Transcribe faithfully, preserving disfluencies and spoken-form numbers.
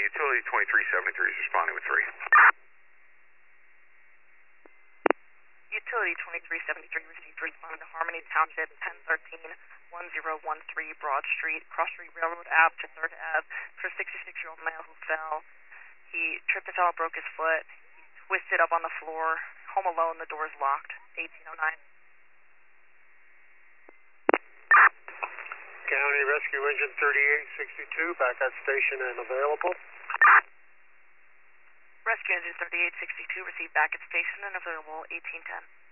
Utility twenty-three seventy-three is responding with three. Utility twenty-three seventy-three received responding to Harmony Township, ten thirteen, ten thirteen Broad Street, Cross Street Railroad Ave to third Ave, for a sixty-six-year-old male who fell. He tripped and fell, broke his foot. He twisted up on the floor. Home alone, the door's locked. eighteen oh nine. County Rescue Engine thirty-eight sixty-two, back at station and available. Rescue Engine thirty-eight sixty-two received back at station and available eighteen ten.